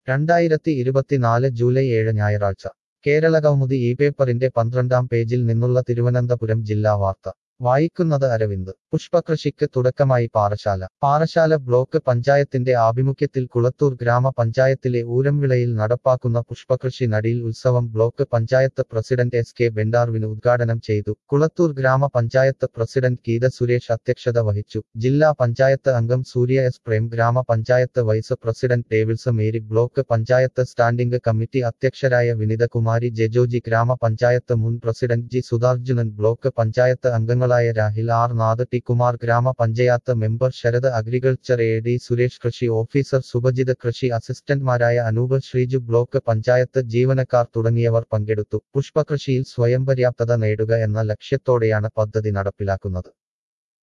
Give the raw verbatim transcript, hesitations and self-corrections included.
രണ്ടായിരത്തി ഇരുപത്തിനാല് ജൂലൈ ഏഴ് ഞായറാഴ്ച കേരളകൗമുദി ഈ പേപ്പറിന്റെ പന്ത്രണ്ടാം പേജിൽ നിന്നുള്ള തിരുവനന്തപുരം ജില്ലാ വാർത്ത വായിക്കുന്നത് അരവിന്ദ്. പുഷ്പകൃഷിക്ക് തുടക്കമായി പാറശാല. പാറശാല ബ്ലോക്ക് പഞ്ചായത്തിന്റെ ആഭിമുഖ്യത്തിൽ കുളത്തൂർ ഗ്രാമപഞ്ചായത്തിലെ ഊരംവിളയിൽ നടപ്പാക്കുന്ന പുഷ്പകൃഷി നടീൽ ഉത്സവം block panchayat president S K ബെൻഡാർവിന് ഉദ്ഘാടനം ചെയ്തു. കുളത്തൂർ ഗ്രാമപഞ്ചായത്ത് പ്രസിഡന്റ് ഗീത സുരേഷ് അധ്യക്ഷത വഹിച്ചു. ജില്ലാ പഞ്ചായത്ത് അംഗം സൂര്യ എസ് പ്രേം, ഗ്രാമപഞ്ചായത്ത് വൈസ് പ്രസിഡന്റ് ഡേവിൾസ് Mary, block panchayat standing committee അധ്യക്ഷരായ വിനിതകുമാരി ജെജോജി, ഗ്രാമപഞ്ചായത്ത് മുൻ president G Sudharjunan, block panchayat അംഗങ്ങളായ രാഹിൽ ആർ നാഥ്, ടി കുമാർ, ഗ്രാമപഞ്ചായത്ത് member Sarath, agriculture A D Suresh, കൃഷി ഓഫീസർ സുഭജിത്, കൃഷി അസിസ്റ്റന്റ്മാരായ അനൂപ്, ശ്രീജു, ബ്ലോക്ക് പഞ്ചായത്ത് ജീവനക്കാർ തുടങ്ങിയവർ പങ്കെടുത്തു. പുഷ്പകൃഷിയിൽ സ്വയംപര്യാപ്തത നേടുക എന്ന ലക്ഷ്യത്തോടെയാണ് പദ്ധതി നടപ്പിലാക്കുന്നത്.